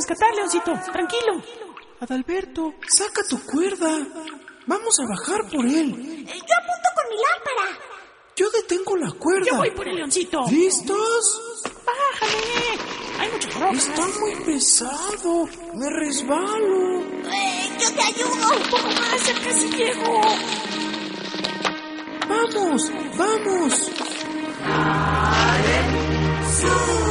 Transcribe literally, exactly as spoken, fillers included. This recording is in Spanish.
rescatar, Leoncito. Tranquilo. Adalberto, saca tu cuerda. Vamos a bajar por él. Eh, yo apunto con mi lámpara. Yo detengo la cuerda. Yo voy por el Leoncito. ¿Listos? Bájale. Hay muchas rocas. Está muy pesado. Me resbalo. Eh, yo te ayudo. Un poco más, ya casi llego. Vamos, vamos. ¡Sube!